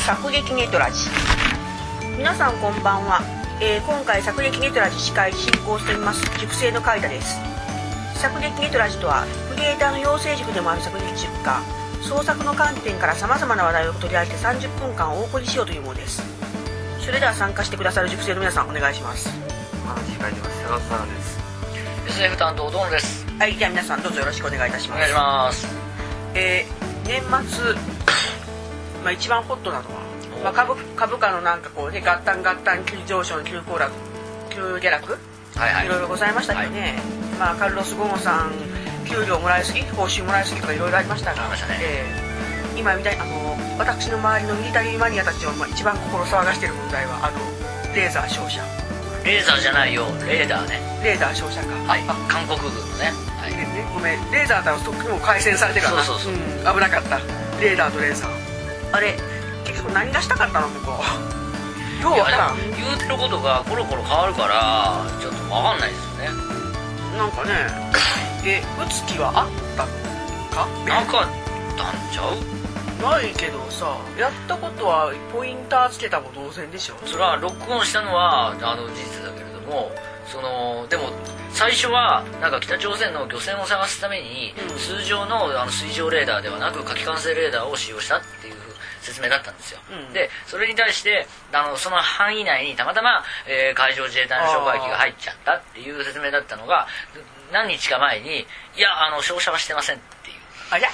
作劇ネトラジ。皆さんこんばんは。今回作劇ネトラジ司会進行しています塾生の海田です。作劇ネトラジとはクリエイターの養成塾でもある作劇塾が創作の観点からさまざまな話題を取り上げて30分間お送りしようというものです。それでは参加してくださる塾生の皆さんお願いします。 話書いてます佐賀さんです。 SF 担当ドンです。 はい、じゃあ皆さんどうぞよろしくお願いいたします。 お願いします。 年末、一番ホットなのは、株価のなんかこうね、合体急上昇急下落急下落、いろいろございましたけどね、カルロス・ゴーンさん給料もらいすぎ報酬もらいすぎとかいろいろありましたが、今みたい私の周りのミリタリーマニアたちは一番心騒がしている問題はレーザー照射。 レーザーじゃないよ、レーダーね。 レーダー照射か。 韓国軍のね。 ごめん、レーザーだともう回線されてるからな。 そう、 危なかった。レーダーとレーザー。あれ結局何がしたかったの向こう。ようわからん。 言うてることがコロコロ変わるからちょっと分かんないですよね。 なんかね、打つ気はあったのか？ なんかったんちゃう？ ないけどさ、やったことはポインターつけたも同然でしょ。 それはロックオンしたのは事実だけれども、でも最初はなんか北朝鮮の漁船を探すために、通常の水上レーダーではなく火器管制レーダーを使用したっていう説明だったんですよ。でそれに対してその範囲内にたまたま、海上自衛隊の哨戒機が入っちゃったっていう説明だったのが、何日か前にいや照射はしてませんっていう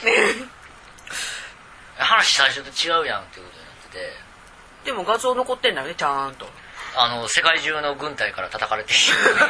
話最初と違うやんっていうことになってて。 でも画像残ってんだよね、ちゃんと。 世界中の軍隊から叩かれて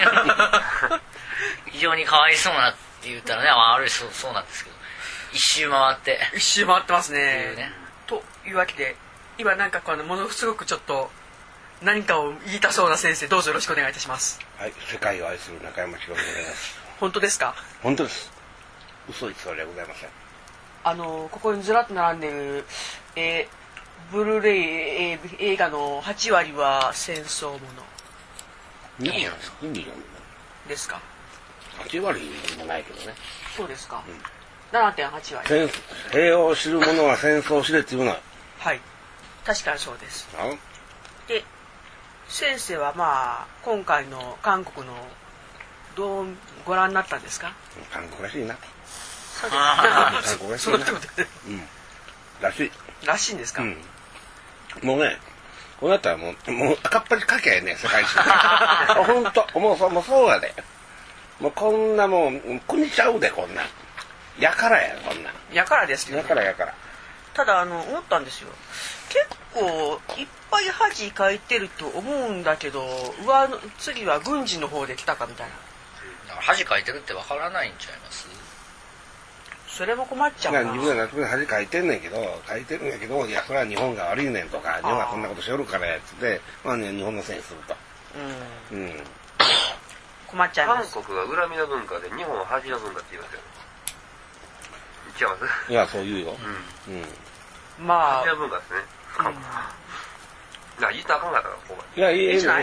非常にかわいそうなって言ったらね、あるそうなんですけど、一周回ってますね。というわけで今なんかものすごくちょっと何かを言いたそうな先生、どうぞよろしくお願いいたします。 はい、世界を愛する中山博でございます。 本当ですか？ 本当です。嘘偽りはございません。 ここにずらっと並んでる、ブルーレイ、映画の8割は戦争もの。 いいじゃないですか。いいよですか ？8割もないけどね。 そうですか。7.8 割。 平和を知る者は戦争を知れっていうのは。 はい。確かにそうです。で、先生は今回の韓国のどうご覧になったんですか？ 韓国らしいな。 韓国らしいな。らしいんですか？ もうね、こうなったらもう赤っ端かけね、世界史。ほんと、もうそうやで。もうこんなもん、国ちゃうで、こんな。やからや、こんな。 やからですけど、ね。 やから。 ただ、思ったんですよ。結構、いっぱい恥かいてると思うんだけど、次は軍事の方で来たかみたいな。 恥かいてるってわからないんちゃいます？ それも困っちゃうな。 自分は納得で恥かいてんねんけど、いや、それは日本が悪いねんとか、日本はこんなことしよるからやつで、日本のせいにすると。 困っちゃいます。 韓国が恨みの文化で日本は恥の文化って言いますよ。言っちゃいます？ いや、そう言うよ。 恥の文化ですね。韓国。言ったらあかんかったらこう。 いや、いいじゃない。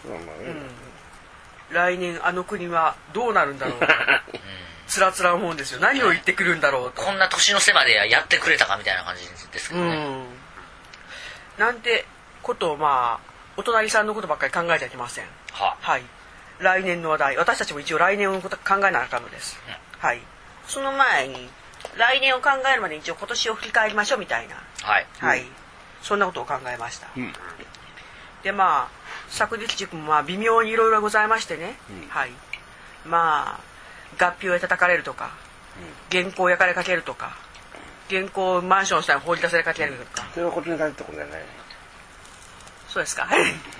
来年国はどうなるんだろう。つらつら思うんですよ。何を言ってくるんだろうと。 こんな年の瀬までやってくれたかみたいな感じですけどね。 なんてことをお隣さんのことばっかり考えちゃいけません。はい。来年の話題、私たちも一応来年のこと考えなあかんのです。はい。その前に来年を考えるまで一応今年を振り返りましょうみたいな。はい。そんなことを考えました。で作劇塾も微妙にいろいろございましてね。はい。合併で叩かれるとか、原稿焼かれかけるとか、原稿マンション下に放り出されかけるとか。 それはこっちに帰ってこんじゃない。 そうですか。はい。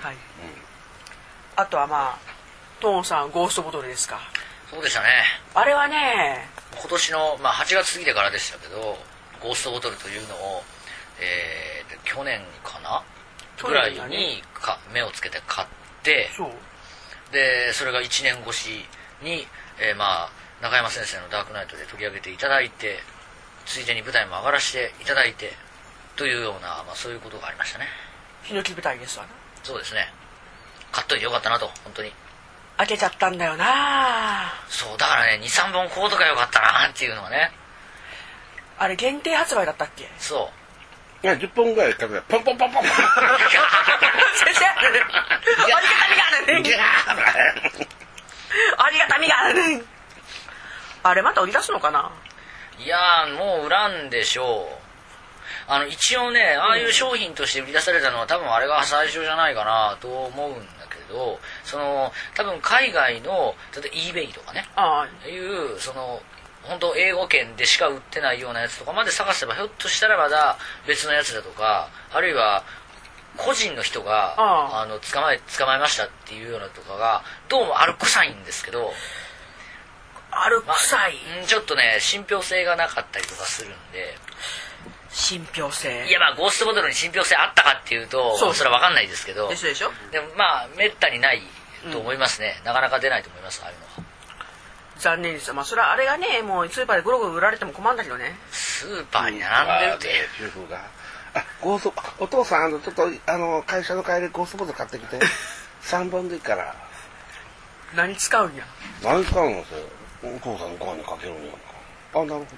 あとはトーンさんゴーストボトルですか。 そうでしたね。 あれはね、 今年の8月過ぎてからでしたけど、ゴーストボトルというのを、去年かなぐらいに目をつけて買って、でそれが1年越しに中山先生のダークナイトで取り上げていただいて、ついでに舞台も上がらせていただいてというような、そういうことがありましたね。 ヒノキ舞台ですわね。 そうですね。買っといてよかったなと、本当に。 開けちゃったんだよな。 そうだからね、 2,3 本買うとかよかったなっていうのはね。 あれ限定発売だったっけ？ そ 10本ぐらいかけてポンポンポンポンポン先生ありがたみがあるねありがたみがあるね。あれまた売り出すのかな。 いやもう売らんでしょう。一応ねああいう商品として売り出されたのは多分あれが最初じゃないかなと思うんだけど、多分海外の例えば eBay とかねいう本当英語圏でしか売ってないようなやつとかまで探せばひょっとしたらまだ別のやつだとか、あるいは個人の人が捕まえましたっていうようなとかがどうもある臭いんですけど、 ある臭い、 ちょっとね信憑性がなかったりとかするんで。 信憑性、 いやゴーストボトルに信憑性あったかっていうとそれは分かんないですけど、 でしょでもめったにないと思いますね、なかなか出ないと思います。ああいうのは残念です。それはあれがねもうスーパーでゴロゴロ売られても困るんだけどね。 スーパーに並んでるって主婦がお父さんちょっと会社の帰りゴーストボトル買ってきて3本でいいから何使うんや。 何使うんですよ。お父さんのご飯にかけるんやんか。なるほど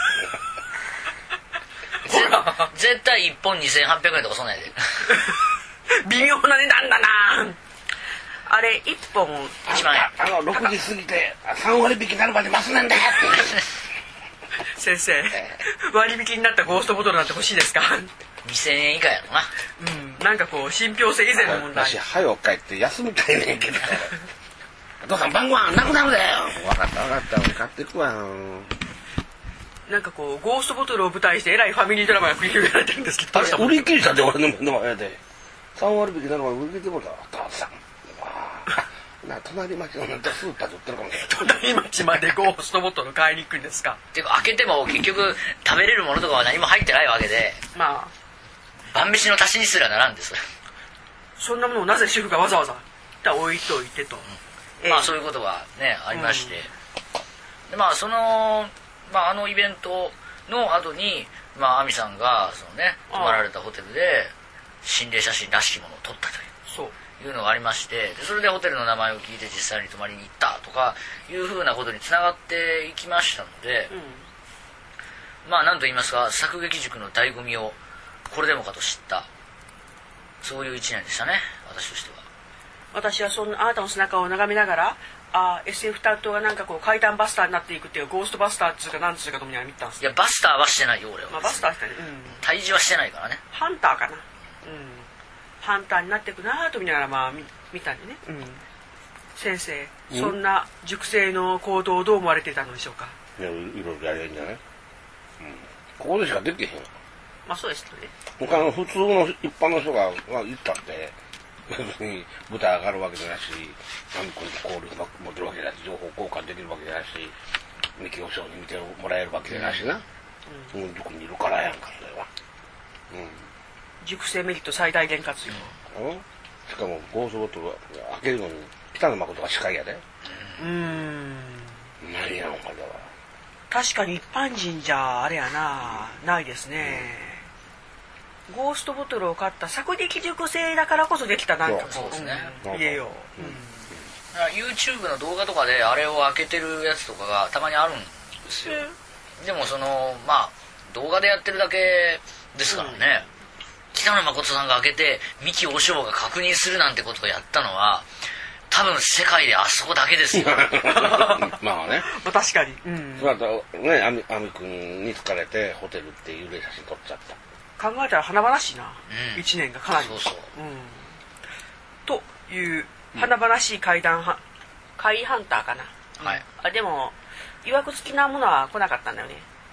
絶対1本2800円とかそんなんやで微妙な値段だなあれ1本 1万円 6時過ぎて3割引きになるまで待つねんだ先生割引になったゴーストボトルなんて欲しいですか。 2000円以下やろな。 なんか信憑性以前の問題。 私早く帰って休みたいねんけどお父さん晩ご飯なくなるでよ。分かった買ってくわ。 なんかゴーストボトルを舞台してえらいファミリードラマが繰り広げられてるんですけど、 売り切れたで俺の目の前で3割引きなのは売り切れてもらったお父さん隣町のスーパーで売ってるかもしれない。 隣町までゴーストボトル買いに行くんですか。 っていうか開けても結局食べれるものとかは何も入ってないわけで晩飯の足しにすらならんです。そんなものをなぜ主婦がわざわざ置いといてと、 そういうことがねありまして、であのイベントの後に亜美さんが泊まられたホテルで心霊写真らしきものを撮ったというのがありまして、それでホテルの名前を聞いて実際に泊まりに行ったとかいうふうなことにつながっていきましたので、何と言いますか作劇塾の醍醐味をこれでもかと知ったそういう一年でしたね、私としては。 私はあなたの背中を眺めながらSF 担当がなんか階段バスターになっていくっていうゴーストバスターっつうかなんつうかともには見たんです。 いやバスターはしてないよ俺は。 バスターしてない、 退治はしてないからね。 ハンターかな、ハンターになっていくなと見ながら見たんでね、先生、そんな塾生の行動をどう思われていたのでしょうか。 いろいろやれんじゃない、ここでしかできへん。 そうですね。 他の普通の一般の人が行ったって別に舞台上がるわけじゃないし、これ交流持ってるわけじゃないし、情報交換できるわけじゃないし、ミキオショーに見てもらえるわけじゃないしな、塾にいるからやんかそれは。 塾生メリット最大限活用。 しかもゴーストボトル開けるのに北野誠が司会やで。何やんこれは。 確かに一般人じゃあれやないですね。ゴーストボトルを買った作劇塾生だからこそできたなんかそうですね、 言えよ、 YouTube の動画とかであれを開けてるやつとかがたまにあるんですよ。でも動画でやってるだけですからね、北野誠さんが開けて三木おしょうが確認するなんてことをやったのは多分世界であそこだけですよ確かに、亜美君に疲れてホテルっていう霊写真撮っちゃった。 考えたら華々しいな、1年がかなり。という華々しい怪談怪ハンターかな、でもいわくつきなものは来なかったんだよね。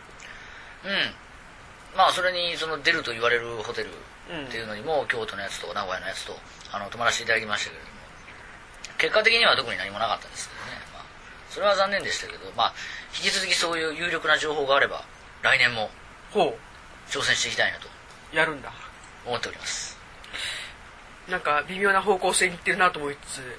それに出ると言われるホテルっていうのにも、京都のやつと名古屋のやつと泊まらせていただきましたけれども、結果的には特に何もなかったですけどね、それは残念でしたけど、引き続きそういう有力な情報があれば来年も挑戦していきたいなとやるんだ思っております。 なんか微妙な方向性にいってるなと思いつつ、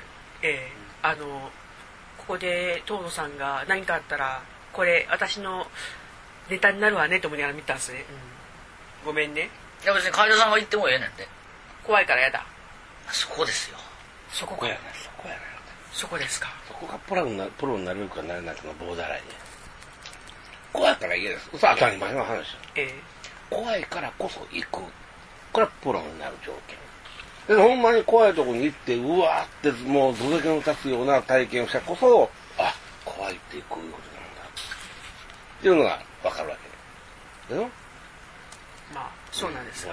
ここで東野さんが何かあったらこれ私のネタになるわねと思いながら見たんですね、ごめんね。 いや別に海田さんが言ってもええねんで。 怖いからやだ。 そこですよ。 そこか。そこですか。 そこがプロになれるかなれないかのボーダーライン。怖いから嫌です。当たり前の話。 怖いからこそ行く。これはプロになる条件。でほんまに怖いとこに行ってうわーってもう土石の立つような体験をしたこそ、あ、怖いってこういうことなんだっていうのが分かるわけだよ。 まあそうなんですよ。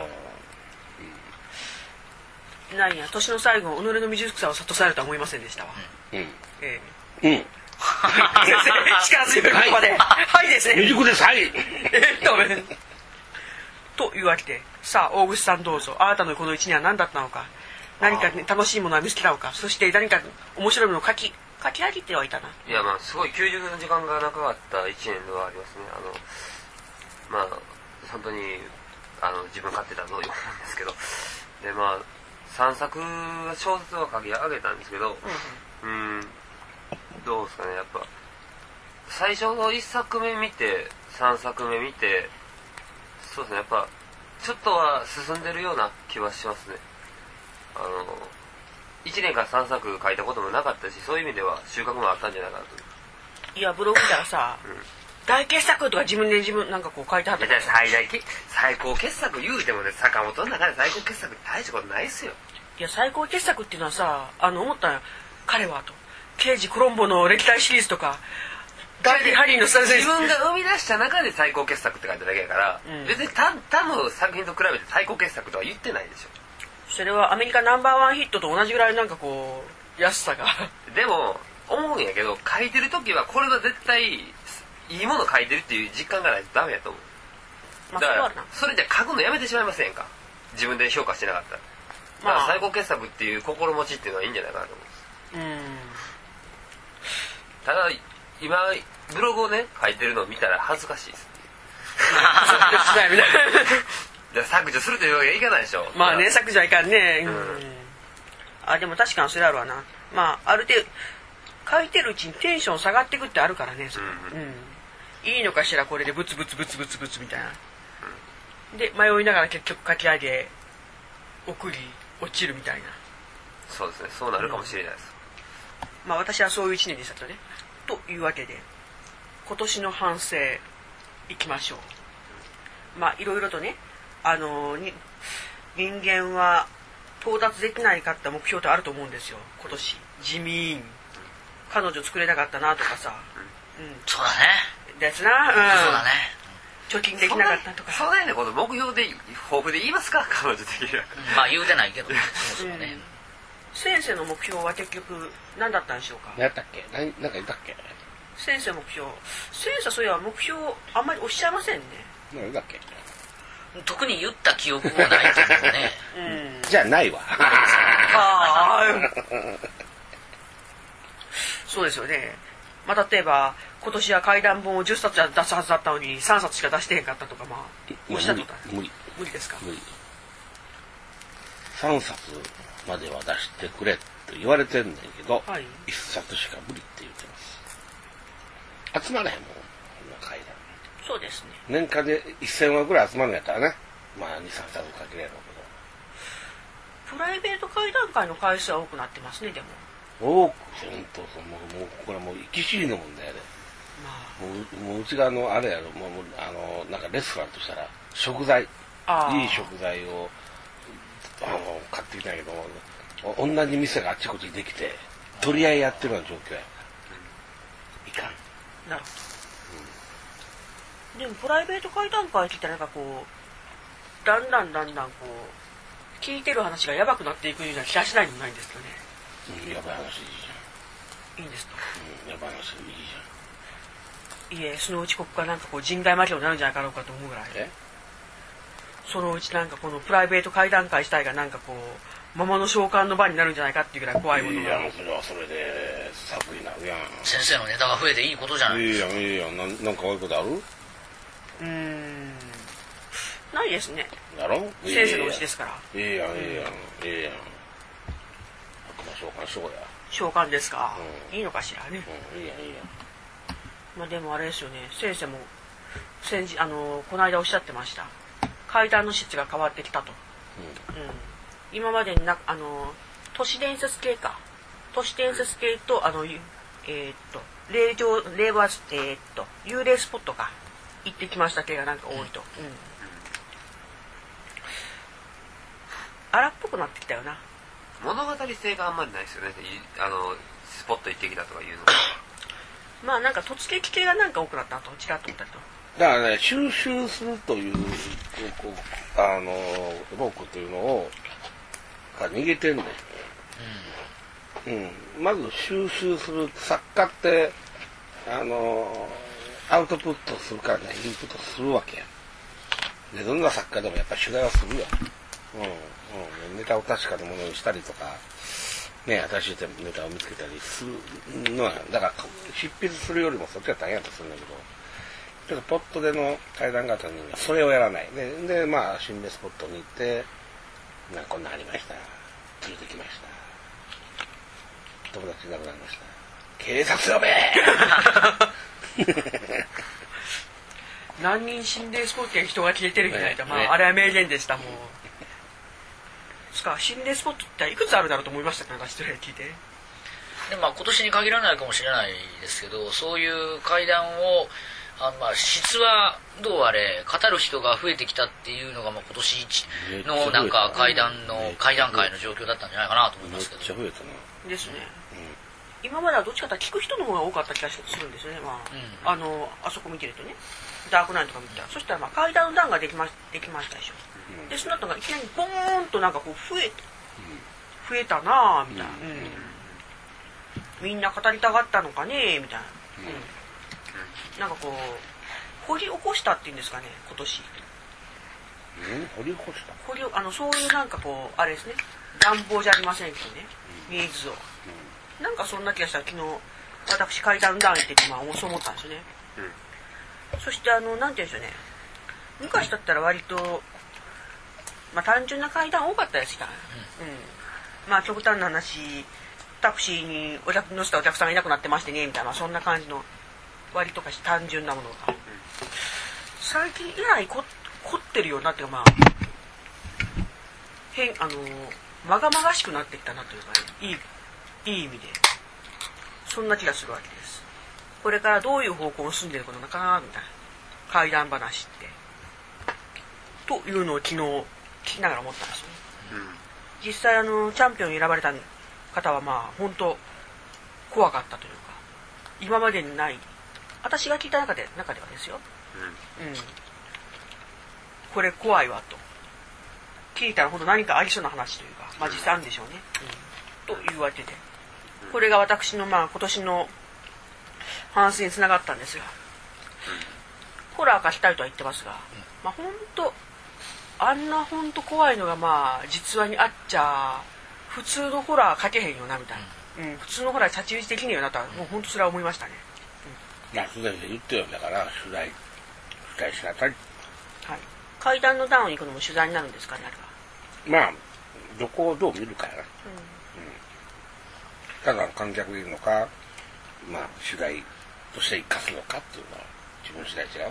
なんや年の最後己の未熟さを諭されるとは思いませんでしたわ。力強い言葉ではいですね。 未熟です。はいというわけでさあ大口さんどうぞ。あなたのこの一年は何だったのか、何か、ね、楽しいものは見つけたのか、そして何か面白いものを書き上げてはいたな。 いやまあすごい休日の時間が長かった一年ではありますね。まあ本当に自分勝手だと思うんですけど、でまあ3作小説を書き上げたんですけど、どうですかね、やっぱ最初の1作目見て3作目見て、そうですね、やっぱちょっとは進んでるような気はしますね。1年から3作書いたこともなかったし、そういう意味では収穫もあったんじゃないかなと。 いやブログ見たらさ、大傑作とか自分なんかこう書いてはったから最高傑作言うてもね、坂本の中で最高傑作って大したことないっすよ。 いや最高傑作っていうのはさ、思ったよ彼はと刑事コロンボの歴代シリーズとかダイリーハリーの自分が生み出した中で最高傑作って書いただけやから、別に他の作品と比べて最高傑作とは言ってないでしょ。 それはアメリカナンバーワンヒットと同じぐらいなんかこう安さがでも思うんやけど、書いてる時はこれが絶対いいもの書いてるっていう実感がないとダメやと思う。だからそれじゃ書くのやめてしまいませんか、自分で評価してなかったら。だから最高傑作っていう心持ちっていうのはいいんじゃないかなと思うんです。ただ今ブログをね書いてるのを見たら恥ずかしいです。削除するというわけにはいかないでしょ。 まあね、削除はいかんね。でも確かにそれあるわな。まあある程度書いてるうちにテンション下がっていくってあるからね。いいのかしらこれでブツブツブツブツブツみたいな。で迷いながら結局書き上げ送り落ちるみたいな。 そうですね、そうなるかもしれないです。 まあ私はそういう一年でしたとね。というわけで今年の反省いきましょう。まあいろいろとね、人間は到達できないかった目標ってあると思うんですよ。今年地味彼女作れなかったなとかさ、 そうだねですな、 そうだね、 貯金できなかったとか。 そんなようなこと目標で抱負で言いますか、彼女的には。 まあ言うてないけどね。そうね。 先生の目標は結局何だったんでしょうか。 何やったっけ、なんか言ったっけ。 先生目標、先生そういえば目標あんまりおっしゃいませんね。 何だっけ。 特に言った記憶もないけどね。 じゃあないわ。 そうですよね。まあ例えば今年は怪談本を10冊出すはずだったのに3冊しか出してへんかったとか、まあおっしゃったことある。無理ですか。 無理。3冊までは出してくれと言われてんねんけど、1冊しか無理って言ってます。集まらへんもん、こんな怪談。 そうですね。 年間で1000話ぐらい集まるんやったらね、まあ2、3冊書けれるけど。 プライベート怪談会の回数は多くなってますね。でも多く、本当もうこれはもう生き死にの問題で、もううちがあれやろ、もうなんかレストランとしたら食材、いい食材を買ってきたんやけど、同じ店があっちこっちできて取り合いやってるような状況や。いかん。 なるほど。でもプライベート怪談会って言ったらなんかこうだんだんこう聞いてる話がやばくなっていくような気がしないでもないんですけどね。 やばい話いいじゃん。 いいんですか。 やばい話いいじゃん。 いえ、そのうちここがなんかこう人外魔境になるんじゃないかろうかと思うぐらい。そのうちなんかこのプライベート怪談会自体がなんかこう魔物召喚の場になるんじゃないかっていうぐらい怖いものが。 いや、それはそれで作になるやん。 先生のネタが増えていいことじゃない。 いいやん。なんか悪いことある？ ないですね。 だろ？ 先生のうちですから。 いいやん。召喚しようや。 召喚ですか。いいのかしらね。 いいやん。 まあでもあれですよね。先生もこの間おっしゃってました。階段の質が変わってきたと。今までに都市伝説系か。都市伝説系と幽霊スポットか行ってきました系がなんか多いと。 荒っぽくなってきたよな。 物語性があんまりないですよね。スポット行ってきたとかいうのまあなんか突撃系がなんか多くなったとちらっと思ったけど、 だからね、収集するというロークというのを逃げてんの、まず収集する。作家ってアウトプットするからね、インプットするわけや。でどんな作家でもやっぱり取材はするよ。ネタを確かなものにしたりとかね、新しいネタを見つけたりするのは、だから執筆するよりもそっちは大変だとするんだけど、ちょっとポットでの対談型にはそれをやらないで、まあ心霊スポットに行ってこんなありました、連れてきました、友達いなくなりました、警察呼べ何人心霊スポットに人が消えてるじゃないか、まああれは名言でした。もう心霊スポットっていくつあるだろうと思いましたか、私と聞いて。 でまあ今年に限らないかもしれないですけど、そういう怪談をまあ質はどうあれ語る人が増えてきたっていうのが、まあ今年一のなんか怪談界の状況だったんじゃないかなと思いますけど。 めっちゃ増えたな。 ですね。今まではどっちかというと聞く人の方が多かった気がするんですよね。まああそこ見てるとね、ダークナイトとか見てたら、そしたらまあ怪談の段ができましたでしょ。でその後がいきなりボーンとなんかこう増えたなぁみたいな、みんな語りたがったのかねみたいな、なんかこう掘り起こしたっていうんですかね、今年。 掘り起こしたそういうなんかこうあれですね、暖房じゃありませんけどね、水を、なんかそんな気がしたら昨日私怪談談行ってて、まあそう思ったんですよね。そしてなんて言うんでしょうね、昔だったら割とまあ単純な怪談多かったですから、まあ極端な話、タクシーに乗せたお客さんがいなくなってましてねみたいな、そんな感じの割とかし単純なものが最近えらい凝ってるようになってる、まあまがまがしくなってきたなというかね、いい意味でそんな気がするわけです。これからどういう方向を進んでいるのかなみたいな怪談話ってというのを昨日聞きながら思ったんですよね。実際チャンピオンに選ばれた方はまあ本当怖かったというか、今までにない、私が聞いた中ではですよ、これ怖いわと聞いたら本当何かありそうな話というか、まあ実際あるんでしょうね、と言われてて、これが私のまあ今年の反省につながったんですが、ホラー化したいとは言ってますが、まあ本当あんな本当怖いのがまあ実話にあっちゃ普通のホラー描けへんよなみたいな、普通のホラー太刀打ちできねえよなとはもう本当それは思いましたね。 まあすでに言ってるんだから取材しなさい。 はい。階段の段に行くのも取材になるんですかね、あれは。 まあどこをどう見るかやな。ただの観客でいるのか、まあ取材として生かすのかっていうのは自分次第違う。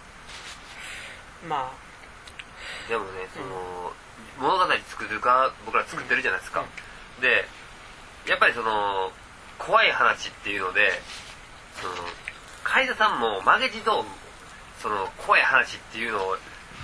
まあ。 でもね、物語作るか僕ら作ってるじゃないですか、でやっぱり怖い話っていうので海田さんも負けじと怖い話っていうのを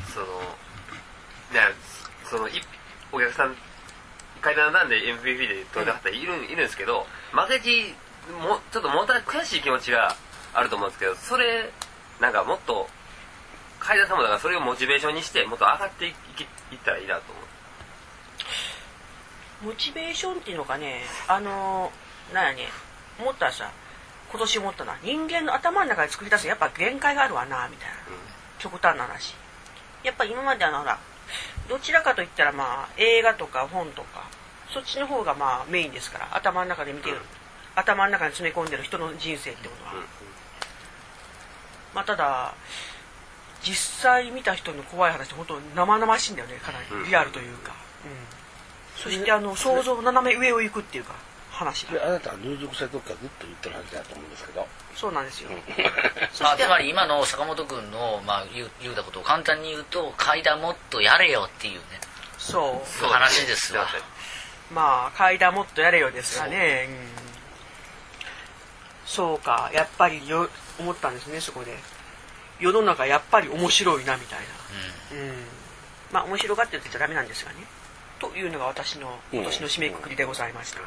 お客さん階段なんで MVP で撮れなかったらいるんですけど、負けじもちょっともた悔しい気持ちがあると思うんですけど、それなんかもっと海田さんもだからそれをモチベーションにしてもっと上がっていったらいいなと思う。モチベーションっていうのかね、なんやね、思ったらさ、今年思ったな、人間の頭の中で作り出すやっぱ限界があるわなみたいな、極端な話。やっぱ今までほらどちらかといったらまあ映画とか本とかそっちの方がまあメインですから、頭の中で見てる、頭の中に詰め込んでる人の人生ってことは、まあただ実際見た人の怖い話って本当生々しいんだよね、かなりリアルというか、そして想像斜め上を行くっていうか話が。あなたは入塾生とかずっと言ってる話だと思うんですけど。 そうなんですよ。 つまり今の坂本君の、まあ、言うたことを簡単に言うと、階段もっとやれよっていうね、そう話ですわ。 まあ階段もっとやれよですがね、そうか、やっぱり思ったんですね、そこで。世の中やっぱり面白いなみたいな、まあ面白がって言っちゃダメなんですがね、 というのが私の今年の締めくくりでございました。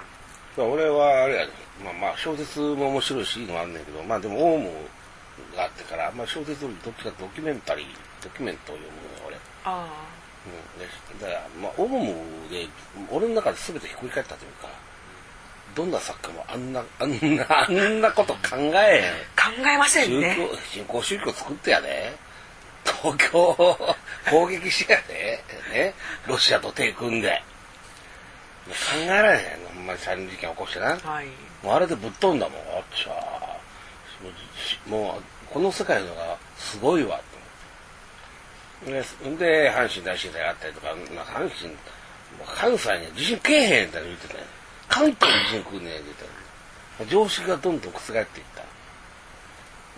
俺はあれやね、まあ小説も面白いしいいのもあるんだけど、まあでもオウムがあってから、まあ小説よりどっちかドキュメントを読むのよ俺。だからまあオウムで俺の中で全てひっくり返ったというか、どんな作家もあんなこと考えませんね。 新興宗教作ってやで、東京を攻撃してやで、ね、ロシアと手組んで。考えられへんの、ほんまにサリン事件起こしてな。はい、もうあれでぶっ飛んだもん、もうこの世界のがすごいわと。で、阪神大震災があったりとか、関西に地震けえへんって言ってたよ。関東に地震来るねんって言ったよ。常識がどんどん覆っていった。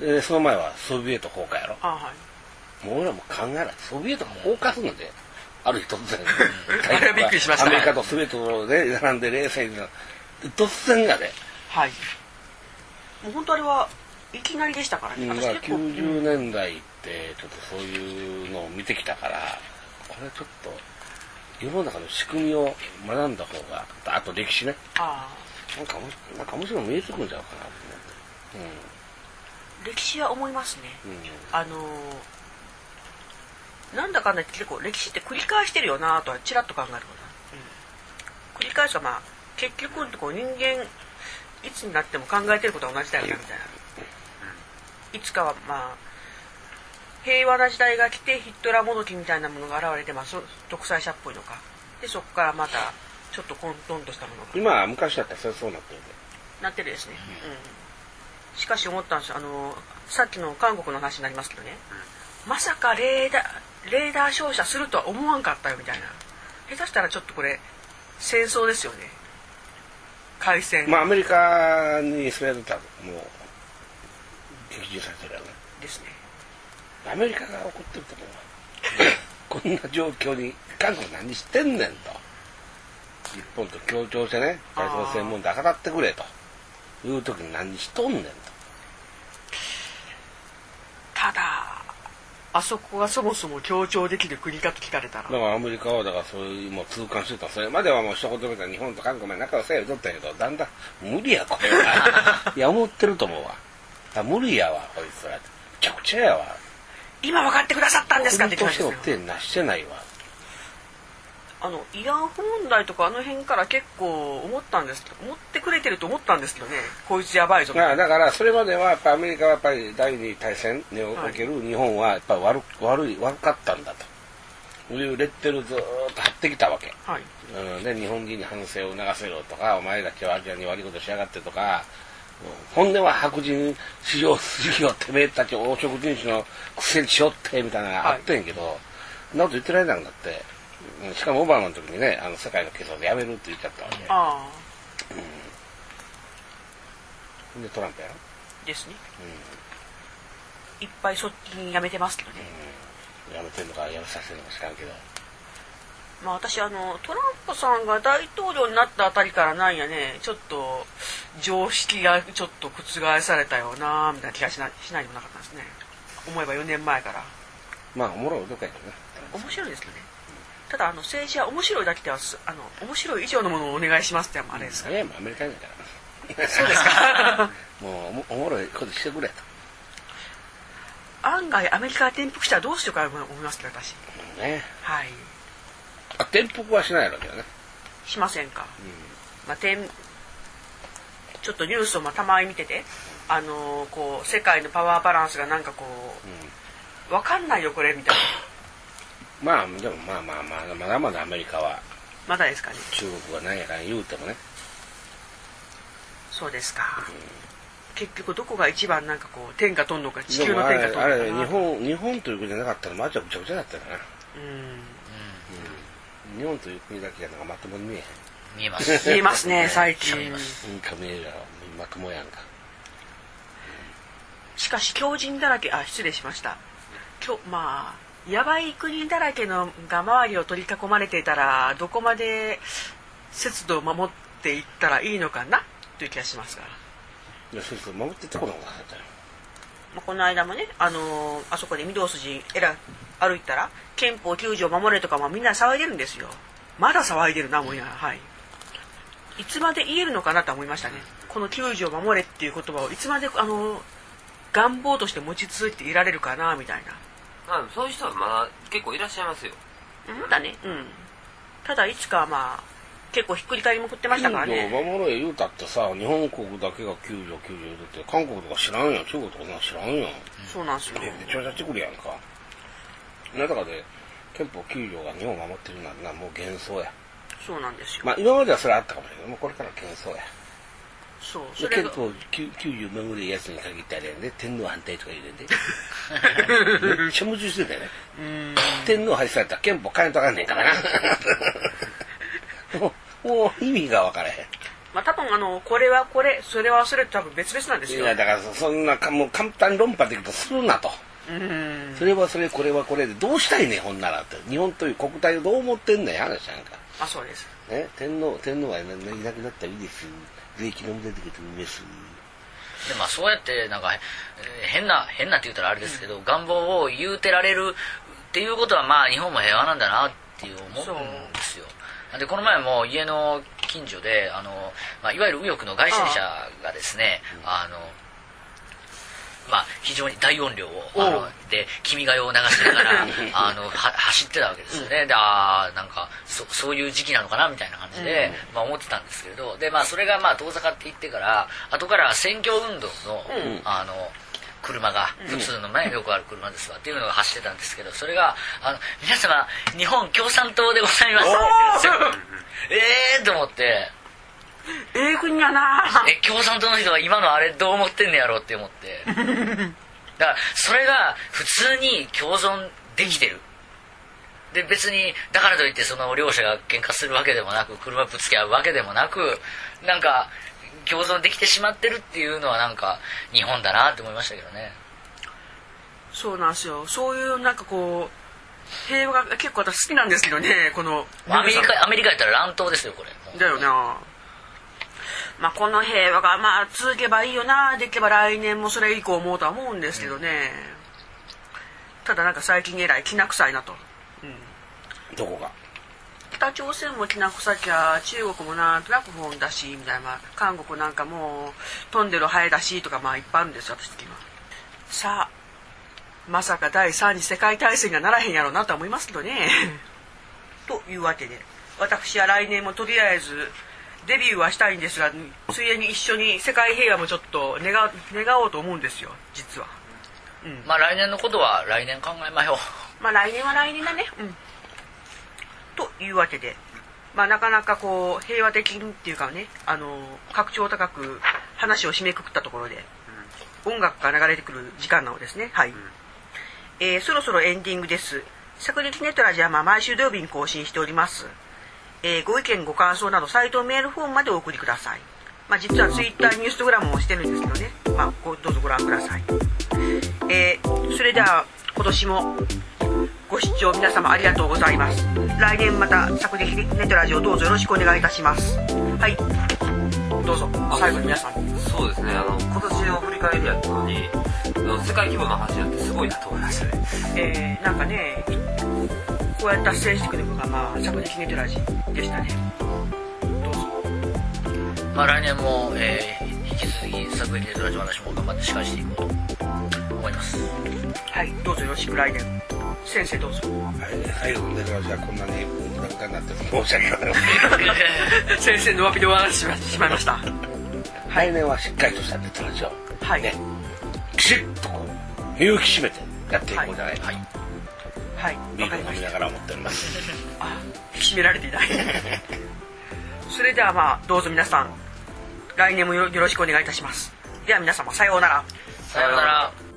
で、その前はソビエト崩壊やろ。はい、もう俺らも考えない。ソビエトが崩壊するので。ある日突然あれはびっくりしましたね。 アメリカとソビエトで並んで冷戦が突然がね、 はい、もう本当あれはいきなりでしたからね。 90年代ってちょっとそういうのを見てきたから、これちょっと世の中の仕組みを学んだ方が、あと歴史ね、なんか面白いの見えてくるんちゃうかなと思って、 歴史は思いますね。なんだかんだ結構歴史って繰り返してるよなとはちらっと考えること、繰り返すが結局のところ人間いつになっても考えてることは同じだよなみたいな、いつかは平和な時代が来てヒットラーもどきみたいなものが現れて、独裁者っぽいのかで、そこからまたちょっと混沌としたものが今は昔だったらそうなってるなってるですね、しかし思ったんですよ。さっきの韓国の話になりますけどね、まさかレーダー照射するとは思わんかったよみたいな。下手したらちょっとこれ戦争ですよね、開戦。 アメリカにそれやったらもう撃墜されてるよね。 ですね。 アメリカが怒ってると思うこんな状況に韓国何してんねんと、日本と協調してね、外交専門で語ってくれという時に何しとんねんと。 ただあそこがそもそも協調できる国かと聞かれたら、 だからアメリカはだからそういうもう痛感してた。それまではもう一言目から日本と韓国まで仲良さや言うとったんやけど、だんだん無理やこれは。いや思ってると思うわ。無理やわこいつら。めちゃくちゃやわ。 今分かってくださったんですかって聞かれて国としての手なしてないわ。 慰安婦問題とかあの辺から結構思ってくれてると思ったんですけどね、こいつやばいぞ。 だからそれまではやっぱアメリカはやっぱり第二次大戦における日本はやっぱり悪かったんだというレッテルずっと貼ってきたわけ、はい、で日本人に反省を促せろとか、お前たちはアジアに悪いことしやがってとか、本音は白人至上主義をてめえたち黄色人種のくせにしよってみたいなのがあってんけど、そんなこと言ってられなくなって、しかもオバマの時にね、世界の警察でやめるって言っちゃったわけ。でトランプやろですね、いっぱい側近やめてますけどね、 やめてんのかやめさせるのか知らんけど、 私トランプさんが大統領になったあたりからなんやね、ちょっと常識がちょっと覆されたよなみたいな気がしないでもなかったですね。思えば4年前から。 おもろいどこやけどね。 面白いですけどね。ただ政治は面白いだけでは面白い以上のものをお願いしますってあれですか。 アメリカ人だからそうですか。 もうおもろいことしてくれと。 案外アメリカが転覆したらどうしようかと思いますけど私。 ね。 はい。 転覆はしないわけよね。 しませんか。ちょっとニュースをたまに見てて、こう世界のパワーバランスがなんかこう、分かんないよこれみたいな。 でもまだまだアメリカはまだですかね。 中国が何やかん言うてもね。 そうですか、結局どこが一番なんかこう天下取るのか、地球の天下取るのか。 あれ日本という国じゃなかったらまちゃくちゃくちゃだったよな。日本という国だけがなんかまともに見えへん。 見えます。 見えますね最近。 見えるやろ、まともやんか。 しかし強靭だらけ、失礼しました。やばい国だらけのが周りを取り囲まれていたら、どこまで節度を守っていったらいいのかなという気がしますが。 いや、節度守っていったことがなかったよ。 この間もね、あそこで御堂筋歩いたら憲法9条守れとかみんな騒いでるんですよ。 まだ騒いでるな思いながら、はい、いつまで言えるのかなと思いましたね。この球児を守れっていう言葉をいつまで願望として持ち続いていられるかなみたいな。 そういう人はまだ結構いらっしゃいますよ。 だね、ただいつか結構ひっくり返りも食ってましたからね。 球児を守れ言うたってさ、日本国だけが球児言うて韓国とか知らんやん、中国とか知らんやん。 そうなんですよ。 めちゃめちゃチクるやんか。なだかで憲法9条が日本を守ってるのはもう幻想や。 そうなんですよ。 今まではそれあったかもしれないけど、もうこれから幻想や。 そう。 それ憲法9条守るやつに限ってあれやんで、天皇反対とか言うねんで。めっちゃ矛盾してたよね。天皇廃止されたら憲法変えんとあかんねんからな。もう意味が分からへん。 多分これはこれ、それはそれと多分別々なんですよ。 いやだからそんなもう簡単に論破できるとするなと。それはそれ、これはこれでどうしたいねんほんならって。日本という国体をどう思ってんねん話なんか。 そうです。 ね、天皇はいなくなったらいいです。税金も出てきていいです。 でそうやってなんか変なって言ったらあれですけど、願望を言うてられるっていうことは日本も平和なんだなっていう思うんですよ。でこの前も家の近所でいわゆる右翼の街宣車がですね、非常に大音量をで君が代を流しながら走ってたわけですよね。でなんかそういう時期なのかなみたいな感じで、思ってたんですけれど、でそれが遠ざかっていってから後から選挙運動の、車が普通のよくある車ですわっていうのが走ってたんですけど、それが皆様日本共産党でございますって言うんですよ。と思って。 国やな。 共産党の人は今のあれどう思ってんねやろうって思ってだからそれが普通に共存できてる。で別にだからといってその両者が喧嘩するわけでもなく、車ぶつけ合うわけでもなく、なんか共存できてしまってるっていうのはなんか日本だなって思いましたけどね。 そうなんですよ。そういうなんかこう平和が結構私好きなんですけどね。このアメリカやったら乱闘ですよこれ。 だよな。この平和が続けばいいよな。できれば来年もそれ以降思うとは思うんですけどね、ただなんか最近えらいきな臭いなと、 どこが。 北朝鮮もきな臭きゃ中国もなんとなく不穏だしみたいな、韓国なんかもう飛んでるハエだしとかいっぱいあるんですよ私的には。さあまさか第3次世界大戦がならへんやろうなと思いますけどねというわけで私は来年もとりあえずデビューはしたいんですが、ついでに一緒に世界平和もちょっと願おうと思うんですよ実は。 来年のことは来年考えましょう。 来年は来年だね。というわけで、なかなかこう平和的にっていうかね、格調高く話を締めくくったところで、音楽が流れてくる時間なのですね。はい。そろそろエンディングです。昨日ネットラジは毎週土曜日に更新しております。ご意見ご感想などサイトメールフォームまでお送りください。実はツイッターニューストグラムもしてるんですけどね、どうぞご覧ください。それでは今年もご視聴皆様ありがとうございます。来年また昨日ネットラジオどうぞよろしくお願いいたします。はい、どうぞ最後に皆さん。 そうですね、今年の振り返りやったのに世界規模の話なんてすごいなと思いましたね。 なんかねこうやって達成してくるのが昨日ネットラジでしたね。どうぞ。 来年も、引き続き昨日ネットラジ私も頑張って司会していこうと思います。 はい、どうぞよろしく。来年先生どうぞ。 最後のネットラジはこんなに無駄になって申し訳ない先生の詫びで終わらせてしまいました。 来年はしっかりとしたネットラジを、きちっと身を引き締めてやっていこうじゃないか。 はい、 ビールを飲みながら思っております。 引き締められていないそれではどうぞ皆さん来年もよろしくお願いいたします。では皆様さようなら。 さようなら。